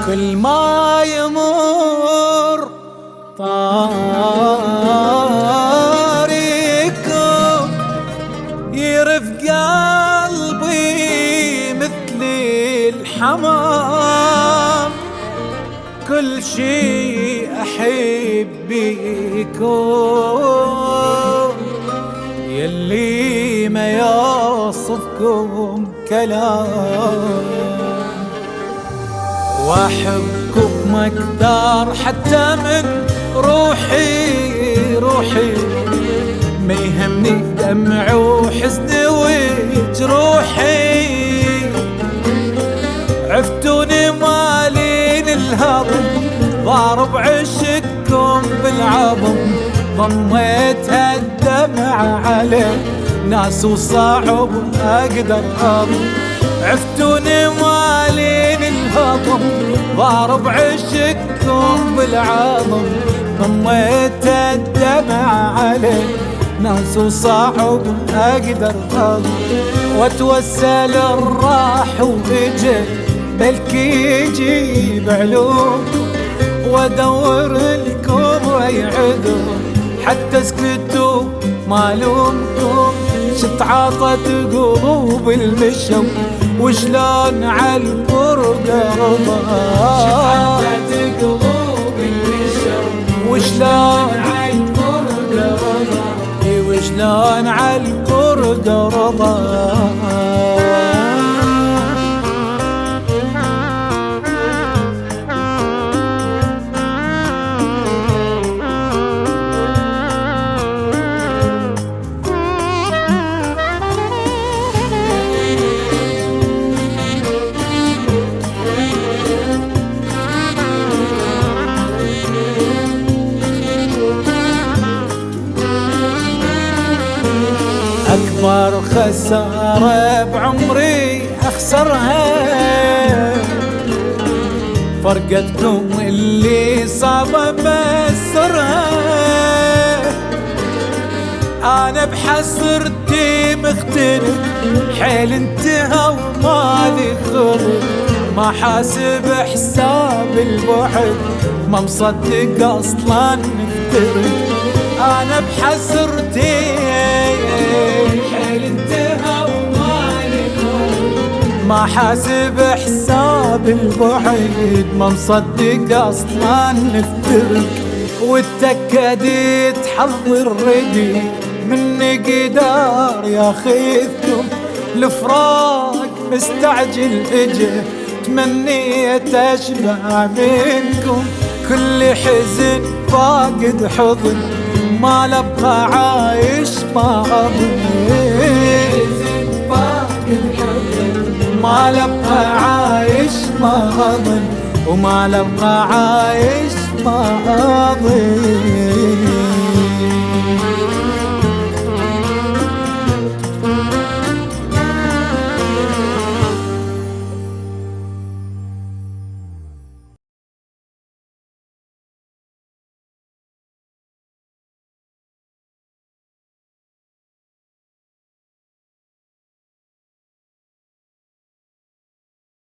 كل ما يمر طاريكم يرف قلبي مثل الحمام، كل شي أحب بيكم يلي ما يوصفكم كلام، واحبكم اكثر حتى من روحي ما يهمني دمع وحزن وجروحي، عفتوني مالين الهضم ضارب عشقكم بالعظم، ضميت الدمع عليه ناس وصعب اقدر اضم، عفتوني مالين الهضم ضارب عشقكم بالعظم، ضميت الدمع عليه ناس وصعب اقدر اضم، واتوسل الراح واجي بلكي يجيب علومكم، وادور لكم اي عذر حتى اسكتوا ما لومكم، شتعاطت قلوب المشوا وشلون عالفرقة رضا، شتعاطت قلوب المشوا وشلون عالفرقة رضا، وشلون عالفرقة رضا. أكبر خسارة بعمري أخسرها فرقتكم اللي صعب أفسرها، أنا بحسرتي مختنق حيل انتهى ومالي خلق، ما حاسب حساب البعد ما مصدق أصلاً نفترق، أنا بحسرتي حيل انتهى ومالي خلق، ما حاسب حساب البعد ما مصدق أصلاً نفترق، واتأكدت حظي الردي مني قدار ياخذكم، الفراق مستعجل اجي تمنيت اشبع منكم، كل حزن فاقد حضن ما لبقى عايش ما اظن، حزن فاقد حضن ما لبقى عايش ما اظن، وما لبقى عايش ما اظن.